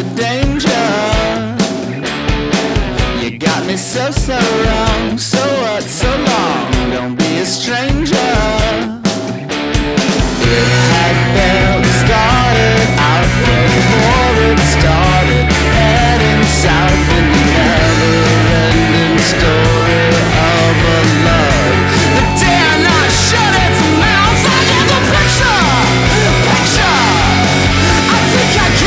danger. You got me so wrong. So what? So